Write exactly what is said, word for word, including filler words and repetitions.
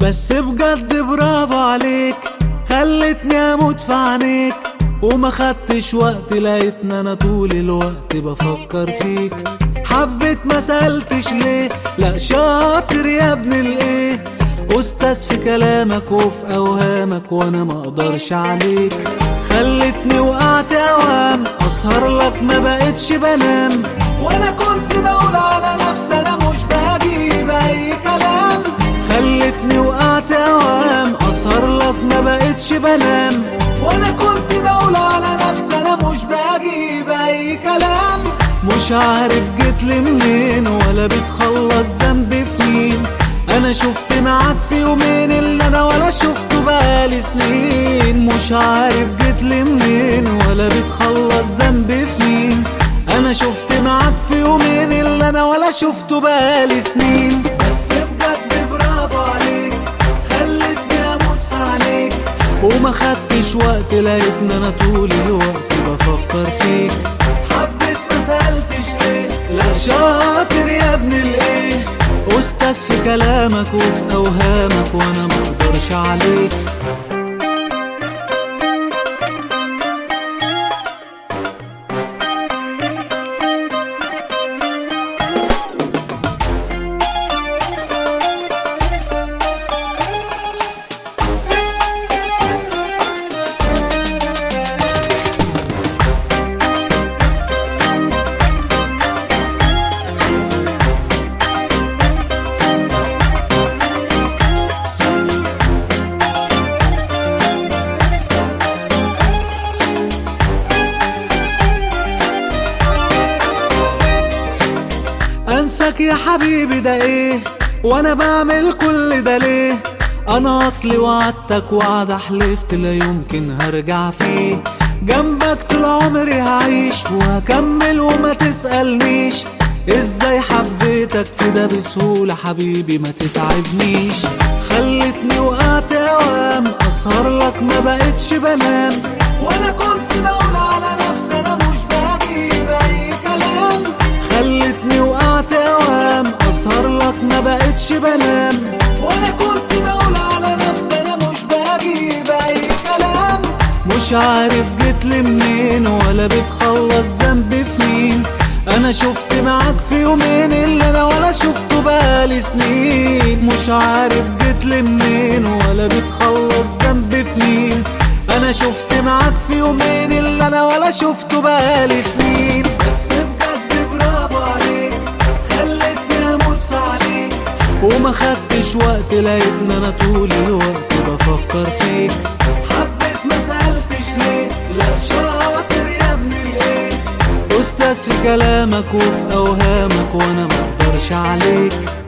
بس بجد برافو عليك، خلتني اموت في عينيك وما خدتش وقت، لقيتني انا طول الوقت بفكر فيك. حبيت ما سألتش ليه، لا شاطر يا ابن الايه، استاذ في كلامك وفي اوهامك وانا ما اقدرش عليك. خلتني وقعت اوام، اسهر لك ما بقتش بنام، وانا كنت بقول على نفسي انا مش بجيب اي كلام. خلتني وقعت اوام، اسهر لك ما بقتش بنام، وانا كنت بقول على نفسي انا مش بجيب اي كلام. مش عارف جيتلي منين ولا بتخلص ذنبي في مين، انا شفت معاك في يومين اللي انا ولا شفته بقالي سنين. مش عارف جيتلي منين ولا بتخلص ذنبي في مين، انا شفت معاك في يومين اللي انا ولا شفته بقالي سنين. بس بجد برافو عليك، خلتني اموت في عينيك وما خدتش وقت، لقيتني انا طول الوقت بفكر فيك. حبيت ما سألتش ليه، لا شاطر يا ابن الايه، استاذ في كلامك وفي اوهامك وانا ما اقدرش عليك. انساك يا حبيبي ده ايه، وانا بعمل كل ده ليه؟ انا اصلي وعدتك وعد حلفت لا يمكن هرجع فيه. جنبك طول عمري هعيش وهكمل وما تسألنيش ازاي حبيتك كده بسهولة حبيبي ما تتعبنيش. خلتني وقعت اوام، اسهر لك ما بقتش بنام، وانا كنت بقول على نفسي انا مش بجيب اي كلام. خلتني وقعت اوام، اسهر لك ما بقتش بنام، وانا كنت بقول على نفسي انا مش بجيب اي كلام. مش عارف جيتلي منين ولا بتخلص ذنبي في مين، انا شفت معاك في يومين اللي انا ولا شفته بقالي سنين. مش عارف جيتلي منين ولا بتخلص ذنبي في مين، انا شفت معاك في يومين اللي انا ولا شفته بقالي سنين. بس بجد برافو عليك، خلتني اموت في عينيك وما خدتش وقت، لقيتني انا طول الوقت بفكر فيك. حبيت ما سألتش ليه، لا شاطر يا ابن الايه، استاذ في كلامك وفي اوهامك وانا ما اقدرش عليك.